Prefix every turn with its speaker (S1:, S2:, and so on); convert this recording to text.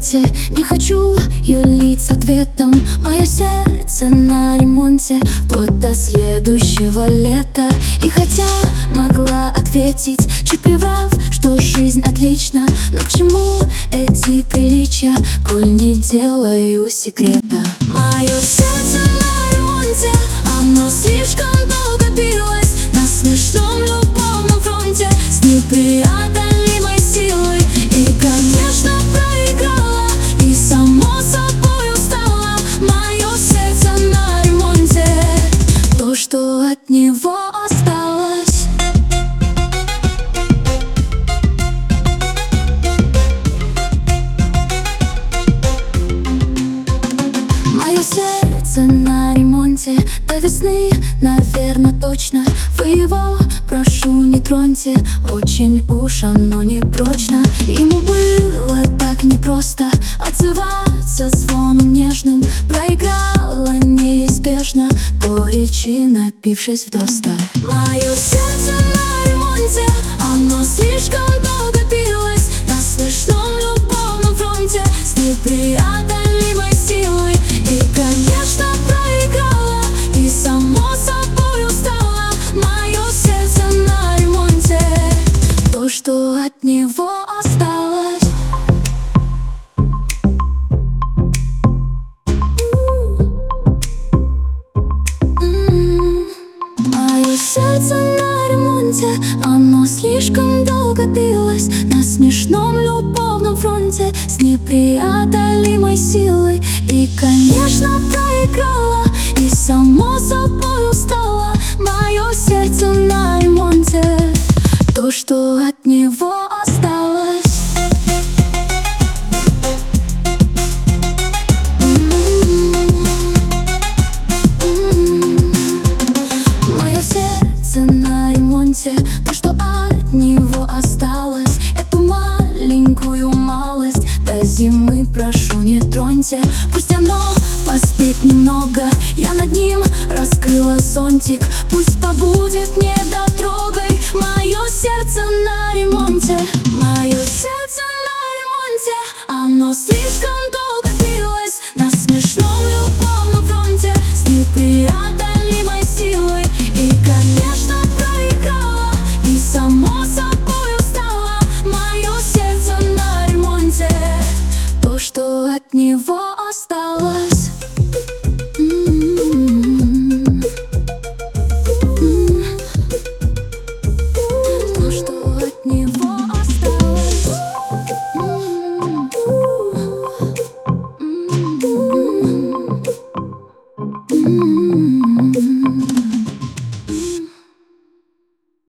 S1: ремонте. Не хочу юлить с ответом. Мое сердце на ремонте вплоть до следующего лета. И хотя могла ответить, чуть приврав, что жизнь отлична, но к чему эти приличия, коль не делаю секрета? Мое сердце на ремонте, оно слишком долго билось на смешном любовном фронте с непреодолимой силой. И, конечно, проиграла, и само собой устала. Мое сердце на ремонте, то, что от него осталось. Мое сердце на ремонте до весны, наверное, точно. Вы его, прошу, не троньте, очень уж оно не прочно. Ему было так непросто отзываться звоном нежным. Проиграла неизбежно, горечи напившись вдосталь. Мое сердце на ремонте, оно слишком долго билось на смешном любовном фронте с непреодолимой силой. И, конечно, проиграла, и само собой устала. Мое сердце на ремонте, то, что от него осталось. Мое сердце на ремонте, оно слишком долго билось на смешном любовном фронте с непреодолимой силой. И, конечно, проиграла, и само собой устала. Мое сердце на ремонте, то, что от него осталось. Мое сердце на ремонте, то, что от него осталось. Эту маленькую малость до зимы, прошу, не троньте. Пусть оно поспит немного, я над ним раскрыла зонтик. Пусть побудет недотрогой. Мое сердце на ремонте, мое сердце на ремонте, оно слишком